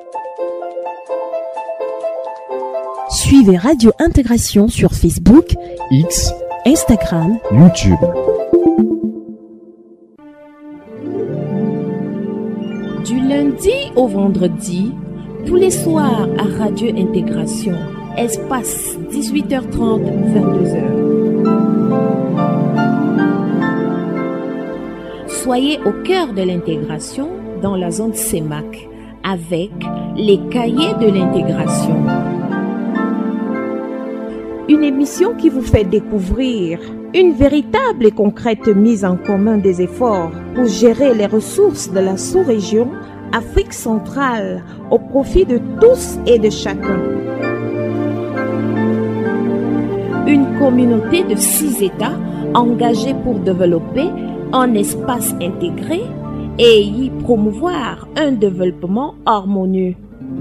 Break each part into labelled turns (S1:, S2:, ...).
S1: Suivez Radio Intégration sur Facebook,
S2: X,
S1: Instagram,
S2: YouTube.
S1: Du lundi au vendredi, tous les soirs à Radio Intégration, espace 18h30, 22h. Soyez au cœur de l'intégration dans la zone CEMAC avec les cahiers de l'intégration. Une émission qui vous fait découvrir une véritable et concrète mise en commun des efforts pour gérer les ressources de la sous-région Afrique centrale au profit de tous et de chacun. Une communauté de 6 États engagés pour développer un espace intégré et y promouvoir un développement harmonieux.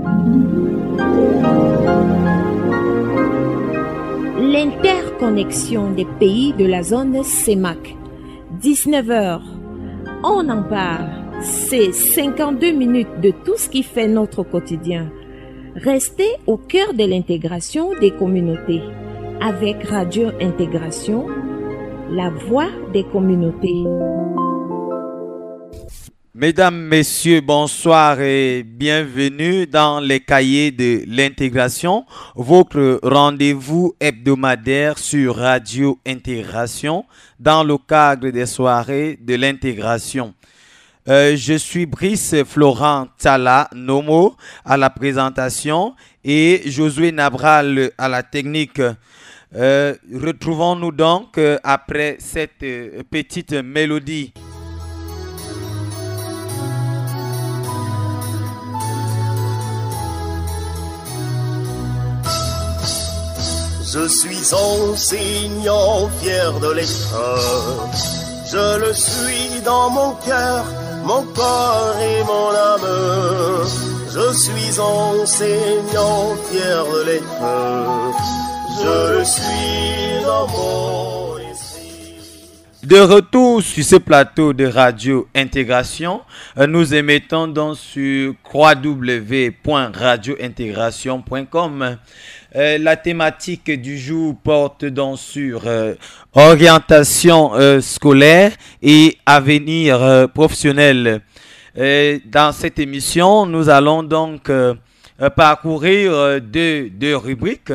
S1: L'interconnexion des pays de la zone CEMAC. 19h, on en parle. C'est 52 minutes de tout ce qui fait notre quotidien. Restez au cœur de l'intégration des communautés. Avec Radio Intégration, la voix des communautés.
S3: Mesdames, Messieurs, bonsoir et bienvenue dans les cahiers de l'intégration, votre rendez-vous hebdomadaire sur Radio Intégration dans le cadre des soirées de l'intégration. Je suis Brice Florent Tala Nomo à la présentation et Josué Nabral à la technique. Retrouvons-nous donc après cette petite mélodie.
S4: Je suis enseignant fier de l'État. Je le suis dans mon cœur, mon corps et mon âme. Je suis enseignant fier de l'État. Je le suis dans mon esprit.
S3: De retour sur ce plateau de Radio Intégration, nous émettons donc sur www.radiointégration.com. La thématique du jour porte donc sur orientation scolaire et avenir professionnel. Dans cette émission, nous allons donc parcourir deux rubriques.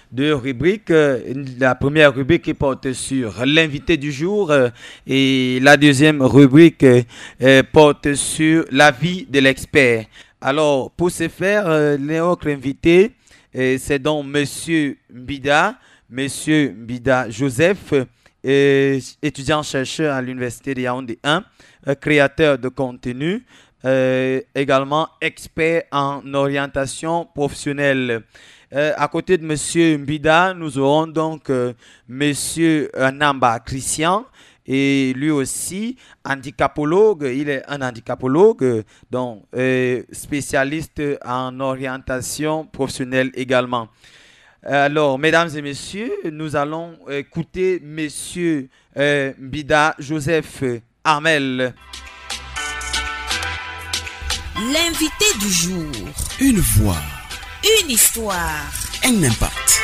S3: La première rubrique qui porte sur l'invité du jour et la deuxième rubrique porte sur l'avis de l'expert. Alors, pour ce faire, notre invité, c'est donc Monsieur Mbida Joseph, étudiant-chercheur à l'Université de Yaoundé 1, créateur de contenu, également expert en orientation professionnelle. À côté de Monsieur Mbida, nous aurons donc Monsieur Namba Christian, et lui aussi handicapologue. Il est un handicapologue, donc spécialiste en orientation professionnelle également. Alors, mesdames et messieurs, nous allons écouter Monsieur Mbida Joseph Armel.
S1: L'invité du jour.
S2: Une voix.
S1: Une histoire.
S2: Un impact.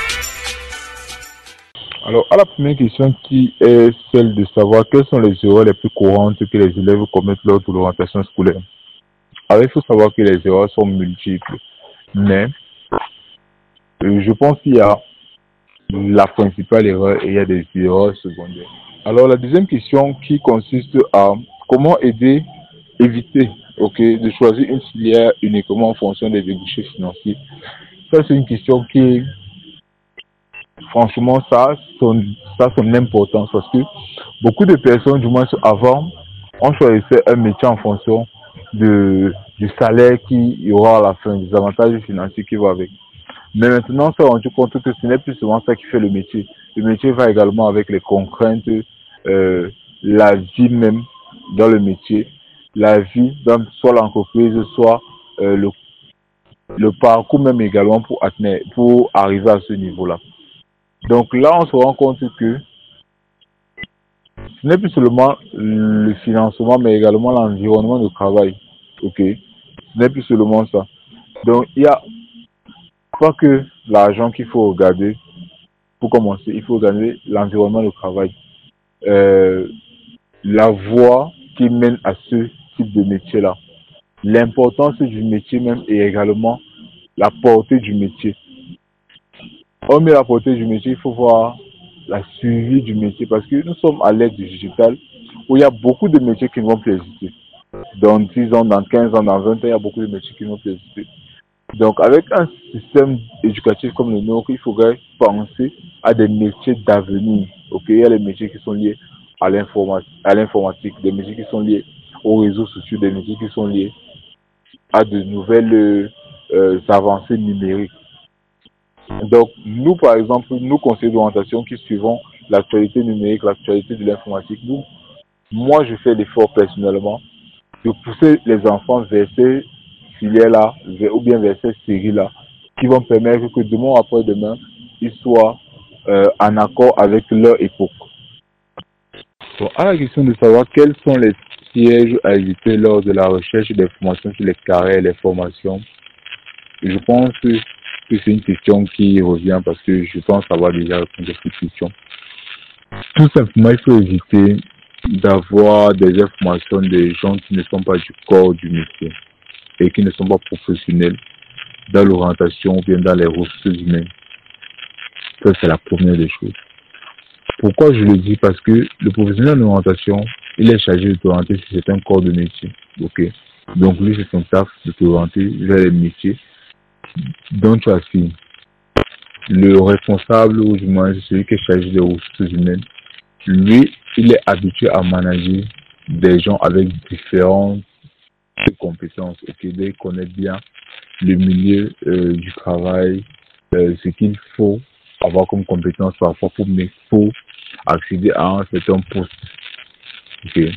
S5: Alors, à la première question qui est celle de savoir quelles sont les erreurs les plus courantes que les élèves commettent lors de l'orientation scolaire. Alors, il faut savoir que les erreurs sont multiples, mais je pense qu'il y a la principale erreur et il y a des erreurs secondaires. Alors, la deuxième question qui consiste à comment éviter de choisir une filière uniquement en fonction des débouchés financiers. Ça, c'est une question qui, franchement, ça a son importance parce que beaucoup de personnes, du moins avant, on choisissait un métier en fonction du salaire qu'il y aura à la fin, des avantages financiers qui vont avec. Mais maintenant, on s'est rendu compte que ce n'est plus souvent ça qui fait le métier. Le métier va également avec les contraintes, la vie même dans le métier, la vie dans soit l'entreprise, soit le parcours même également pour arriver à ce niveau-là. Donc là, on se rend compte que ce n'est plus seulement le financement, mais également l'environnement de travail. Ok, ce n'est plus seulement ça. Donc, il n'y a pas que l'argent qu'il faut regarder. Pour commencer, il faut regarder l'environnement de travail. La voie qui mène à ce type de métier-là. L'importance du métier même et également la portée du métier. Hormis la portée du métier, il faut voir la suivi du métier parce que nous sommes à l'ère du digital où il y a beaucoup de métiers qui ne vont plus exister. Dans 10 ans, dans 15 ans, dans 20 ans, il y a beaucoup de métiers qui ne vont plus exister. Donc, avec un système éducatif comme le nôtre, il faudrait penser à des métiers d'avenir. Ok, il y a des métiers qui sont liés à l'informatique, des métiers qui sont liés aux réseaux sociaux, des métiers qui sont liés à de nouvelles avancées numériques. Donc, nous, par exemple, nous, conseillers d'orientation qui suivons l'actualité numérique, l'actualité de l'informatique, moi, je fais l'effort personnellement de pousser les enfants vers ces filières-là, ou bien vers ces séries-là, qui vont permettre que demain après demain, ils soient en accord avec leur époque. Bon, à la question de savoir quels sont les pièges à éviter lors de la recherche d'informations sur les carrières et les formations, je pense que c'est une question qui revient parce que je pense avoir déjà répondu à cette question. Tout simplement, il faut éviter d'avoir des informations des gens qui ne sont pas du corps du métier et qui ne sont pas professionnels dans l'orientation ou bien dans les ressources humaines. Ça, c'est la première des choses. Pourquoi je le dis? Parce que le professionnel de l'orientation, il est chargé de t'orienter sur certains corps de métier. Ok. Donc, lui, c'est son taf de t'orienter vers les métiers dont tu aspires. Le responsable, ou du moins, celui qui est chargé des ressources humaines, lui, il est habitué à manager des gens avec différentes compétences. Ok. Il connaît bien le milieu du travail, ce qu'il faut avoir comme compétence parfois pour accéder à un certain poste. Okay.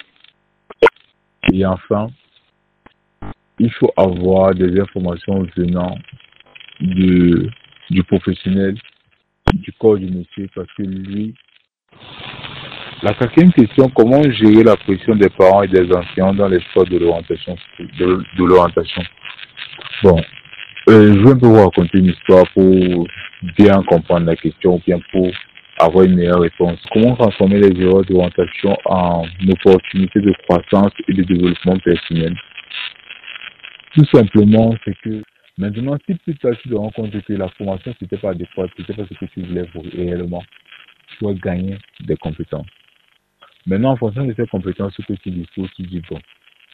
S5: Et enfin, il faut avoir des informations venant du professionnel, du corps du métier, parce que lui, la quatrième question, comment gérer la pression des parents et des enseignants dans l'espoir de l'orientation? Bon, je vais un peu vous raconter une histoire pour bien comprendre la question ou bien pour avoir une meilleure réponse. Comment transformer les erreurs d'orientation en opportunités de croissance et de développement personnel? Tout simplement, c'est que maintenant, si plus tard tu te rends compte que la formation c'était pas adéquate, c'était pas ce que tu voulais réellement, tu vas gagner des compétences. Maintenant, en fonction de ces compétences, ce que tu disposes, tu dis bon.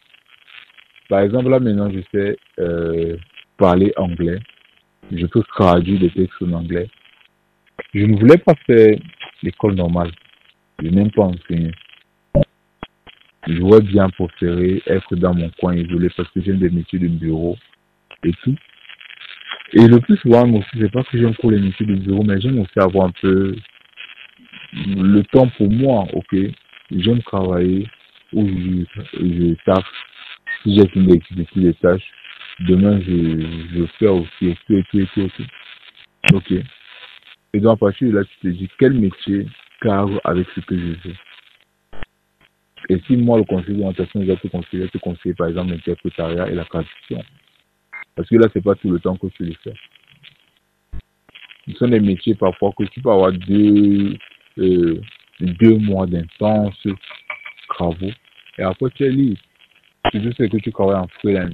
S5: Par exemple, là maintenant, je sais parler anglais. Je peux traduire des textes en anglais. Je ne voulais pas faire l'école normale. Je n'aime pas enseigner. J'aurais bien préféré être dans mon coin isolé parce que j'aime des métiers de bureau et tout. Et le plus souvent aussi, c'est pas que j'aime trop les métiers de bureau, mais j'aime aussi avoir un peu le temps pour moi, ok. J'aime travailler où je taffe. Si j'ai fini d'activité des tâches, demain je fais aussi et tout. Ok. Et donc à partir de là, tu te dis quel métier cadre avec ce que je veux. Et si moi, le conseiller d'orientation, je vais te conseiller par exemple l'interprétariat et la traduction. Parce que là, c'est pas tout le temps que tu le fais. Ce sont des métiers parfois que tu peux avoir 2 mois d'intenses travaux. Et après, tu es libre. Surtout c'est que tu travailles en freelance.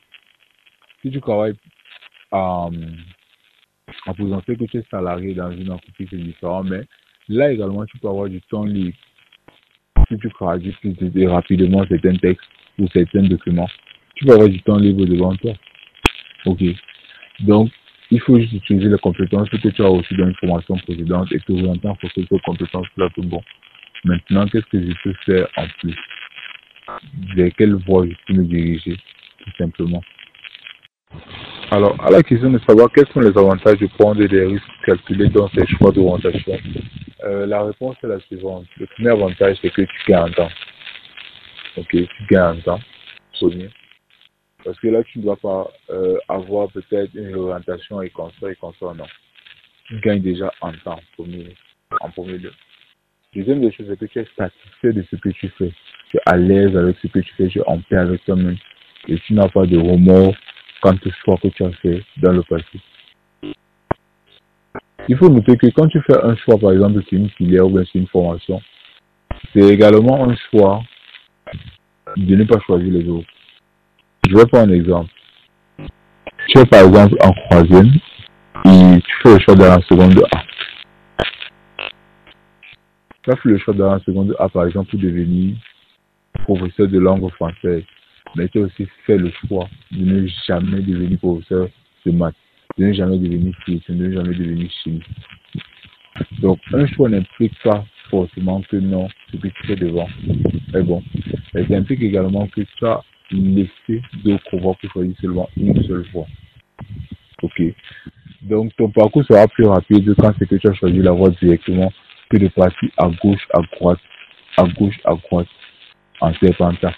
S5: Si tu travailles en présentiel, que tu es salarié dans une entreprise, c'est différent. Mais là également, tu peux avoir du temps libre. Si tu traduis plus rapidement certains textes ou certains documents, tu peux avoir du temps libre devant toi. Ok. Donc, il faut juste utiliser les compétences que tu as reçues dans une formation précédente et te orienter en fonction de ces compétences-là. Bon, maintenant, qu'est-ce que je peux faire en plus? Vers quelle voie je peux me diriger, tout simplement. Alors, à la question de savoir quels sont les avantages de prendre des risques calculés dans ces choix d'orientation, la réponse est la suivante. Le premier avantage, c'est que tu gagnes en temps. Ok, tu gagnes en temps, premier. Parce que là, tu ne dois pas avoir peut-être une orientation et construire, non. Tu gagnes déjà en temps, en premier lieu. Deuxième des choses, c'est que tu es satisfait de ce que tu fais. Tu es à l'aise avec ce que tu fais, tu es en paix avec toi-même. Et tu n'as pas de remords quant au choix que tu as fait dans le passé. Il faut noter que quand tu fais un choix, par exemple, sur une filière ou bien sur une formation, c'est également un choix de ne pas choisir les autres. Je vais prendre un exemple. Tu es par exemple en troisième et tu fais le choix dans la seconde A. Tu as fait le choix dans la seconde A, par exemple, pour devenir professeur de langue française. Mais tu as aussi fait le choix de ne jamais devenir professeur de maths, de ne jamais devenir physicien, de ne jamais devenir chimiste. Donc, un choix n'implique pas forcément que non, ce que tu fais devant est bon. Mais ça implique également que tu as laissé d'autres voies pour choisir seulement une seule fois. Ok. Donc, ton parcours sera plus rapide quand c'est que tu as choisi la voie directement que de partir à gauche, à droite, en serpentin.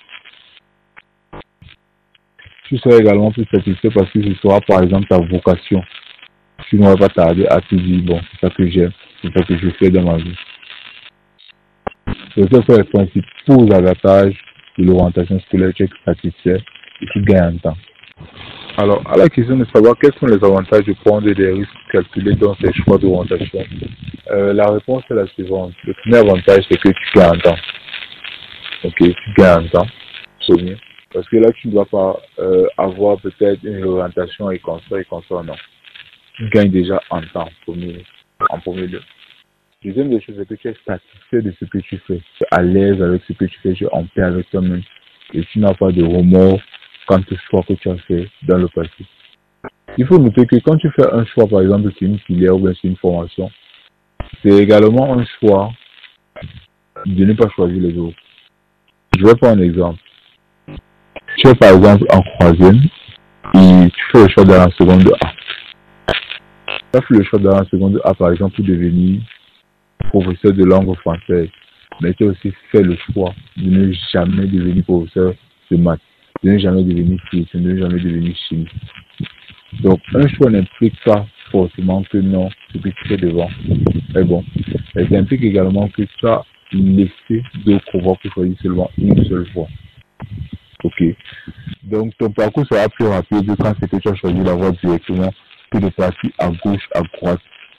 S5: Tu seras également plus satisfait parce que ce sera par exemple ta vocation. Tu n'auras pas tardé à te dire, bon, c'est ça que j'aime, c'est ça que je fais dans ma vie. Donc, ce sont les principaux avantages de l'orientation scolaire, tu es satisfait et tu gagnes en temps. Alors, à la question de savoir quels sont les avantages de prendre des risques calculés dans ces choix d'orientation, la réponse est la suivante. Le premier avantage, c'est que tu gagnes en temps. Ok, tu gagnes en temps, premier. Parce que là, tu ne dois pas avoir peut-être une orientation et construire, non. Tu gagnes déjà en temps, en premier lieu. Deuxième des choses, c'est que tu es satisfait de ce que tu fais. Tu es à l'aise avec ce que tu fais, tu es en paix avec toi-même. Et tu n'as pas de remords quant au choix que tu as fait dans le passé. Il faut noter que quand tu fais un choix, par exemple, sur une filière ou bien sur une formation, c'est également un choix de ne pas choisir les autres. Je vais prendre un exemple. Tu es par exemple en troisième et tu fais le choix dans la seconde A. Tu as fait le choix dans la seconde A, par exemple, pour devenir professeur de langue française. Mais tu as aussi fait le choix de ne jamais devenir professeur de maths, de ne jamais devenir physicien, de ne jamais devenir chimiste. Donc, un choix n'implique pas forcément que non, ce que tu fais devant est bon. Mais ça implique également que tu as laissé d'autres voies pour choisir seulement une seule fois. Ok. Donc, ton parcours sera plus rapide quand c'est que tu as choisi la voie directement que de partir à gauche, à droite,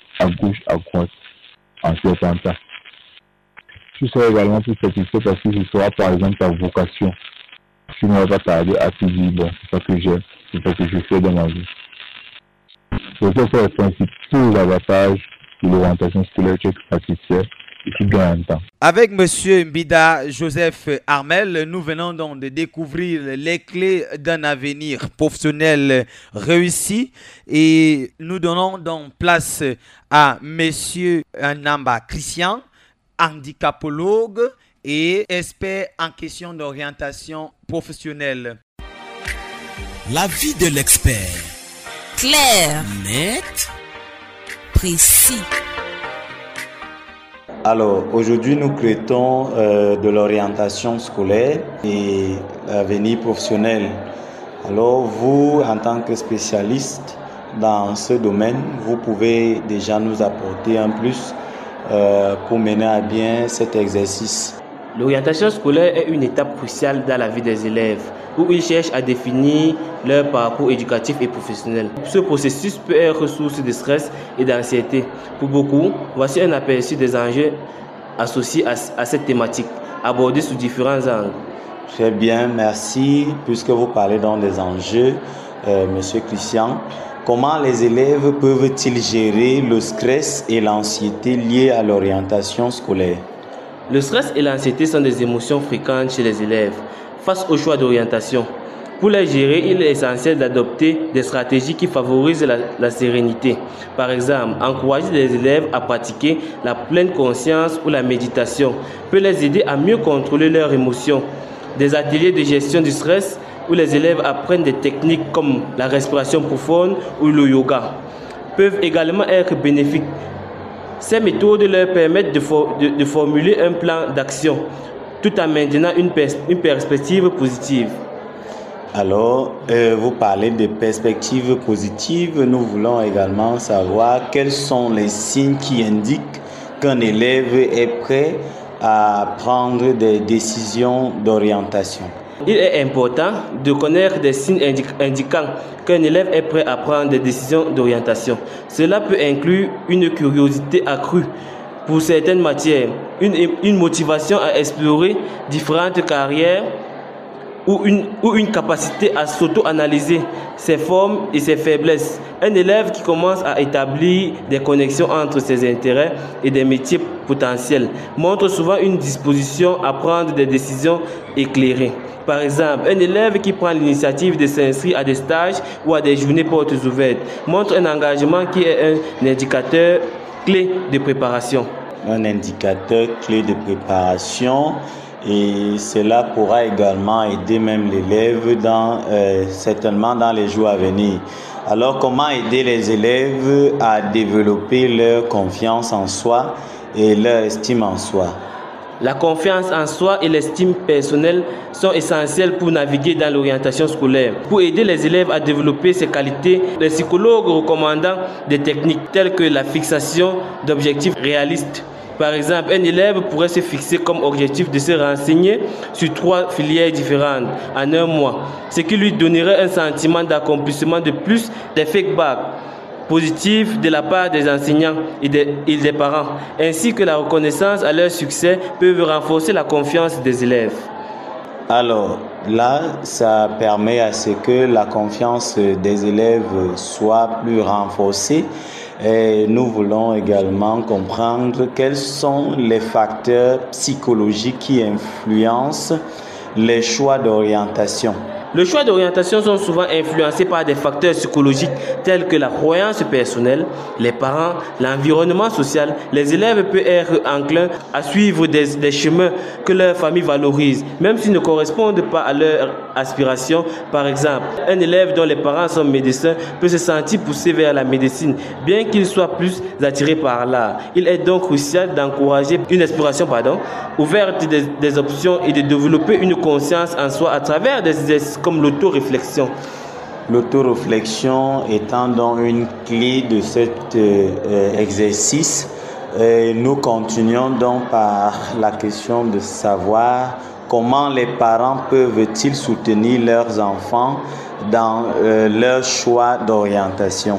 S5: en serpentin. Tu seras également plus satisfait parce que ce sera par exemple ta vocation. Tu n'auras pas tardé à te dire, bon, c'est ça que j'aime, c'est ça que je fais dans ma vie. Donc, ce sont les principaux avantages de l'orientation scolaire, tu es satisfait et tu gagnes en temps.
S3: Avec M. Mbida Joseph Armel, nous venons donc de découvrir les clés d'un avenir professionnel réussi et nous donnons donc place à M. Namba Christian, handicapologue et expert en question d'orientation professionnelle.
S2: La vie de l'expert.
S6: Clair,
S2: Net,
S6: précis.
S7: Alors, aujourd'hui, nous traitons de l'orientation scolaire et l'avenir professionnel. Alors, vous, en tant que spécialiste dans ce domaine, vous pouvez déjà nous apporter un plus pour mener à bien cet exercice.
S8: L'orientation scolaire est une étape cruciale dans la vie des élèves, où ils cherchent à définir leur parcours éducatif et professionnel. Ce processus peut être source de stress et d'anxiété. Pour beaucoup, voici un aperçu des enjeux associés à cette thématique, abordés sous différents angles.
S7: Très bien, merci. Puisque vous parlez donc des enjeux, Monsieur Christian, comment les élèves peuvent-ils gérer le stress et l'anxiété liés à l'orientation scolaire?
S8: Le stress et l'anxiété sont des émotions fréquentes chez les élèves face au choix d'orientation. Pour les gérer, il est essentiel d'adopter des stratégies qui favorisent la sérénité. Par exemple, encourager les élèves à pratiquer la pleine conscience ou la méditation peut les aider à mieux contrôler leurs émotions. Des ateliers de gestion du stress où les élèves apprennent des techniques comme la respiration profonde ou le yoga peuvent également être bénéfiques. Ces méthodes leur permettent de formuler un plan d'action tout en maintenant une perspective positive.
S7: Alors, vous parlez de perspectives positives. Nous voulons également savoir quels sont les signes qui indiquent qu'un élève est prêt à prendre des décisions d'orientation.
S8: Il est important de connaître des signes indiquant qu'un élève est prêt à prendre des décisions d'orientation. Cela peut inclure une curiosité accrue pour certaines matières, une motivation à explorer différentes carrières ou une capacité à s'auto-analyser ses formes et ses faiblesses. Un élève qui commence à établir des connexions entre ses intérêts et des métiers potentiels montre souvent une disposition à prendre des décisions éclairées. Par exemple, un élève qui prend l'initiative de s'inscrire à des stages ou à des journées portes ouvertes montre un engagement qui est un indicateur clé de préparation.
S7: Un indicateur clé de préparation, et cela pourra également aider même l'élève certainement dans les jours à venir. Alors, comment aider les élèves à développer leur confiance en soi et leur estime en soi?
S8: La confiance en soi et l'estime personnelle sont essentielles pour naviguer dans l'orientation scolaire. Pour aider les élèves à développer ces qualités, les psychologues recommandent des techniques telles que la fixation d'objectifs réalistes. Par exemple, un élève pourrait se fixer comme objectif de se renseigner sur 3 filières différentes en un mois, ce qui lui donnerait un sentiment d'accomplissement de plus des feedbacks positifs de la part des enseignants et des parents, ainsi que la reconnaissance à leur succès peuvent renforcer la confiance des élèves.
S7: Alors là, ça permet à ce que la confiance des élèves soit plus renforcée. Et nous voulons également comprendre quels sont les facteurs psychologiques qui influencent les choix d'orientation.
S8: Les choix d'orientation sont souvent influencés par des facteurs psychologiques tels que la croyance personnelle, les parents, l'environnement social. Les élèves peuvent être enclins à suivre des chemins que leur famille valorise, même s'ils ne correspondent pas à leurs aspirations. Par exemple, un élève dont les parents sont médecins peut se sentir poussé vers la médecine, bien qu'il soit plus attiré par l'art. Il est donc crucial d'encourager une exploration ouverte des options et de développer une conscience en soi à travers des exercices comme l'autoréflexion.
S7: L'autoréflexion étant donc une clé de cet exercice, nous continuons donc par la question de savoir comment les parents peuvent-ils soutenir leurs enfants dans leur choix d'orientation.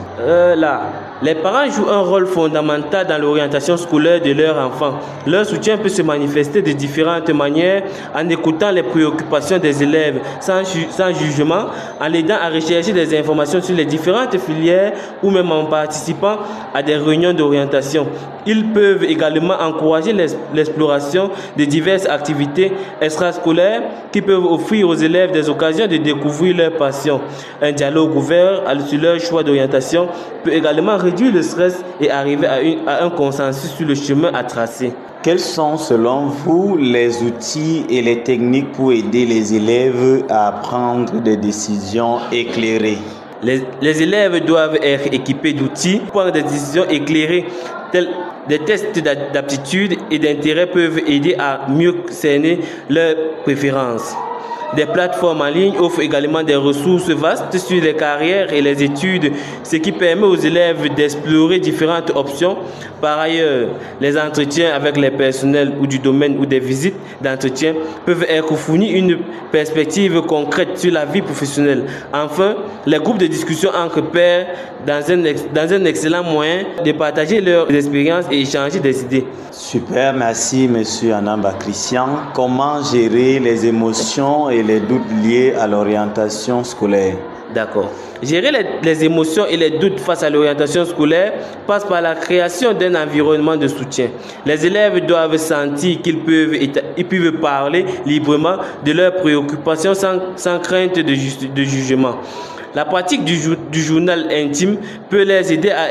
S8: Les parents jouent un rôle fondamental dans l'orientation scolaire de leurs enfants. Leur soutien peut se manifester de différentes manières en écoutant les préoccupations des élèves sans jugement, en l'aidant à rechercher des informations sur les différentes filières ou même en participant à des réunions d'orientation. Ils peuvent également encourager l'exploration de diverses activités extrascolaires qui peuvent offrir aux élèves des occasions de découvrir leur passion. Un dialogue ouvert sur leur choix d'orientation peut également réduire le stress et arriver à un consensus sur le chemin à tracer.
S7: Quels sont selon vous les outils et les techniques pour aider les élèves à prendre des décisions éclairées?
S8: Les élèves doivent être équipés d'outils pour prendre des décisions éclairées, tels des tests d'aptitude et d'intérêt peuvent aider à mieux cerner leurs préférences. Des plateformes en ligne offrent également des ressources vastes sur les carrières et les études, ce qui permet aux élèves d'explorer différentes options. Par ailleurs, les entretiens avec les personnels ou du domaine ou des visites d'entretien peuvent être fournir une perspective concrète sur la vie professionnelle. Enfin, les groupes de discussion entre pairs dans un excellent moyen de partager leurs expériences et échanger des idées.
S7: Super, merci Monsieur Anamba Christian. Comment gérer les émotions et les doutes liés à l'orientation scolaire?
S8: D'accord. Gérer les émotions et les doutes face à l'orientation scolaire passe par la création d'un environnement de soutien. Les élèves doivent sentir qu'ils peuvent parler librement de leurs préoccupations sans crainte de jugement. La pratique du journal intime peut les aider à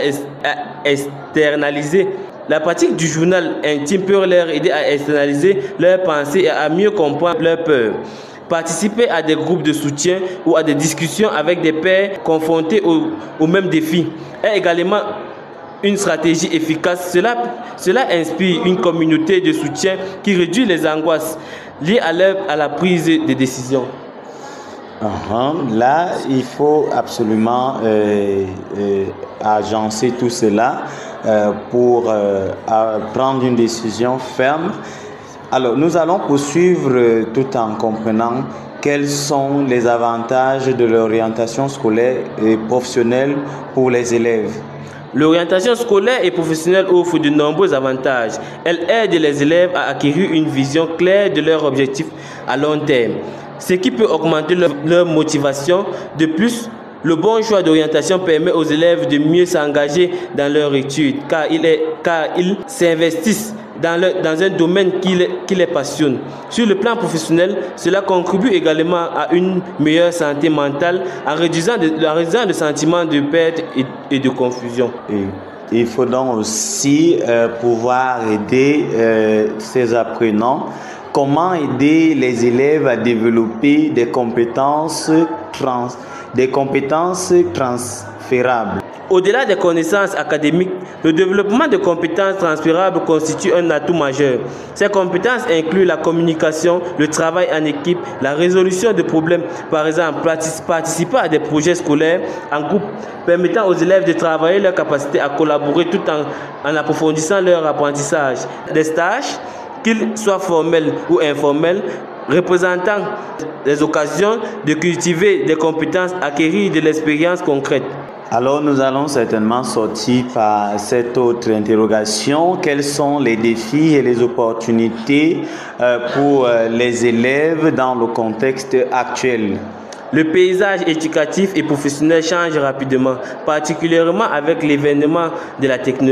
S8: externaliser. La pratique du journal intime peut leur aider à externaliser leurs pensées et à mieux comprendre leurs peurs. Participer à des groupes de soutien ou à des discussions avec des pairs confrontés aux mêmes défis est également une stratégie efficace. Cela inspire une communauté de soutien qui réduit les angoisses liées à la prise de décision.
S7: Là, il faut absolument agencer tout cela pour prendre une décision ferme. Alors, nous allons poursuivre tout en comprenant quels sont les avantages de l'orientation scolaire et professionnelle pour les élèves?
S8: L'orientation scolaire et professionnelle offre de nombreux avantages. Elle aide les élèves à acquérir une vision claire de leurs objectifs à long terme, ce qui peut augmenter leur motivation. De plus, le bon choix d'orientation permet aux élèves de mieux s'engager dans leur étude, car ils s'investissent dans un domaine qui les passionne. Sur le plan professionnel, cela contribue également à une meilleure santé mentale en réduisant le sentiment de perte et de confusion.
S7: Et il faut donc aussi pouvoir aider ces apprenants. Comment aider les élèves à développer des compétences transférables?
S8: Au-delà des connaissances académiques, le développement de compétences transférables constitue un atout majeur. Ces compétences incluent la communication, le travail en équipe, la résolution de problèmes. Par exemple, participer à des projets scolaires en groupe permettant aux élèves de travailler leur capacité à collaborer tout en approfondissant leur apprentissage. Des stages, qu'ils soient formels ou informels, représentant des occasions de cultiver des compétences, acquérir de l'expérience concrète.
S7: Alors nous allons certainement sortir par cette autre interrogation. Quels sont les défis et les opportunités pour les élèves dans le contexte actuel?
S8: Le paysage éducatif et professionnel change rapidement, particulièrement avec l'avènement de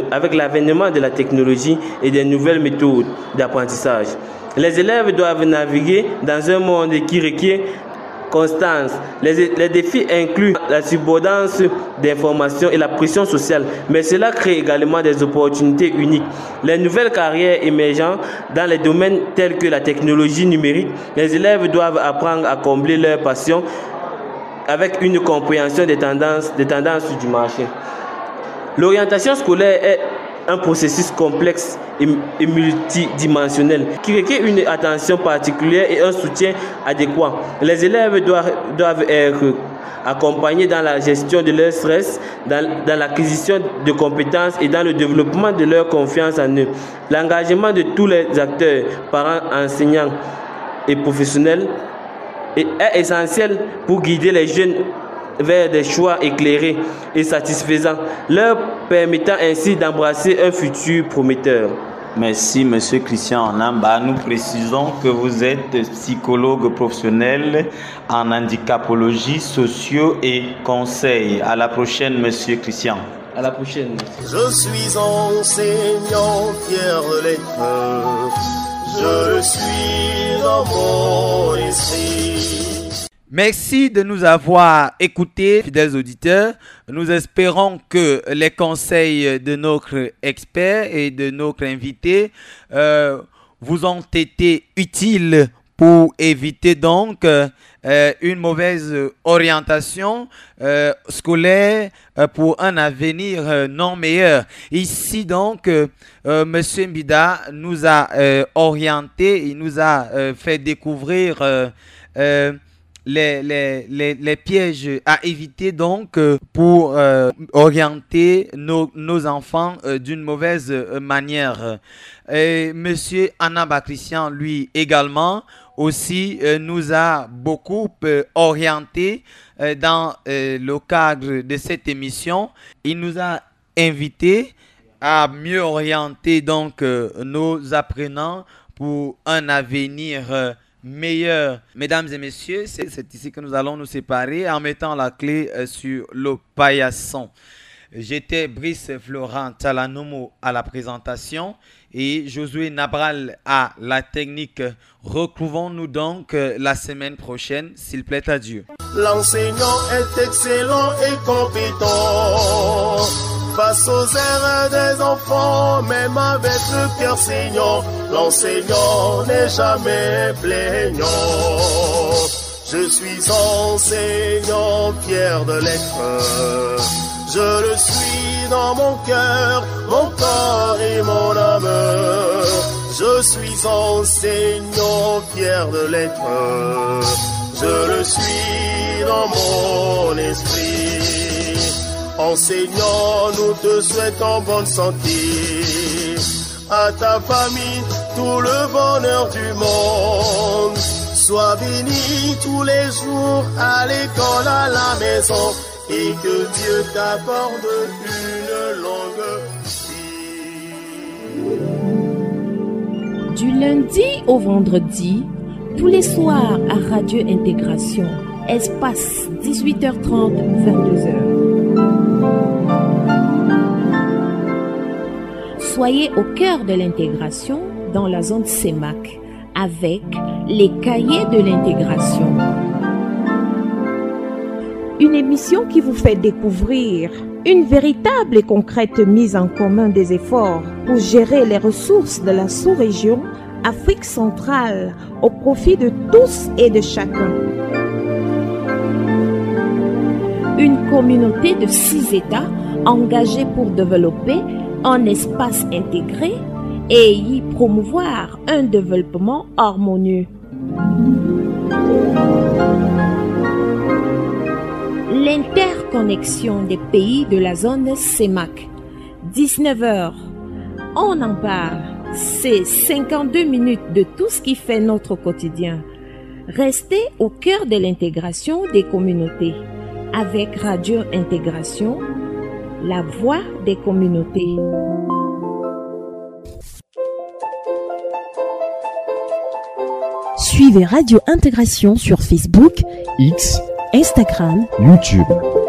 S8: la technologie et des nouvelles méthodes d'apprentissage. Les élèves doivent naviguer dans un monde qui requiert constance. Les défis incluent la subordance d'informations et la pression sociale, mais cela crée également des opportunités uniques. Les nouvelles carrières émergent dans les domaines tels que la technologie numérique. Les élèves doivent apprendre à combler leurs passions avec une compréhension des tendances du marché. L'orientation scolaire est un processus complexe et multidimensionnel qui requiert une attention particulière et un soutien adéquat. Les élèves doivent être accompagnés dans la gestion de leur stress, dans l'acquisition de compétences et dans le développement de leur confiance en eux. L'engagement de tous les acteurs, parents, enseignants et professionnels est essentiel pour guider les jeunes vers des choix éclairés et satisfaisants, leur permettant ainsi d'embrasser un futur prometteur.
S7: Merci, Monsieur Christian Onamba. Nous précisons que vous êtes psychologue professionnel en handicapologie, socio et conseil. À la prochaine, Monsieur Christian.
S8: À la prochaine.
S4: Je suis enseignant fier de l'être. Je le suis dans mon esprit.
S3: Merci de nous avoir écoutés, fidèles auditeurs. Nous espérons que les conseils de notre expert et de notre invité vous ont été utiles pour éviter donc une mauvaise orientation scolaire pour un avenir non meilleur. Ici donc, Monsieur Mbida nous a orienté, il nous a fait découvrir les pièges à éviter donc pour orienter nos enfants d'une mauvaise manière. Et Monsieur Onamba Christian, lui également, aussi nous a beaucoup orienté dans le cadre de cette émission. Il nous a invités à mieux orienter donc nos apprenants pour un avenir meilleur. Mesdames et messieurs, c'est ici que nous allons nous séparer en mettant la clé sur le paillasson. J'étais Brice Florent Talanomo à la présentation et Josué Nabral à la technique. Retrouvons-nous donc la semaine prochaine, s'il plaît à Dieu.
S4: L'enseignant est excellent et compétent face aux erreurs des enfants, même avec le cœur saignant. L'enseignant n'est jamais plaignant. Je suis enseignant fier de l'être. Je le suis dans mon cœur, mon corps et mon âme. Je suis enseignant fier de l'être. Je le suis dans mon esprit. Enseignant, nous te souhaitons bonne santé. À ta famille, tout le bonheur du monde. Sois béni tous les jours à l'école, à la maison, et que Dieu t'accorde une longue vie.
S1: Du lundi au vendredi, tous les soirs à Radio Intégration, espace 18h30, 22h. Soyez au cœur de l'intégration dans la zone CEMAC avec les cahiers de l'intégration.
S9: Une émission qui vous fait découvrir une véritable et concrète mise en commun des efforts pour gérer les ressources de la sous-région Afrique centrale au profit de tous et de chacun.
S1: Une communauté de 6 États engagés pour développer un espace intégré et y promouvoir un développement harmonieux. L'interconnexion des pays de la zone CEMAC. 19h, on en parle. C'est 52 minutes de tout ce qui fait notre quotidien. Restez au cœur de l'intégration des communautés avec Radio Intégration, la voix des communautés.
S10: Suivez Radio Intégration sur Facebook,
S11: X,
S10: Instagram,
S11: YouTube.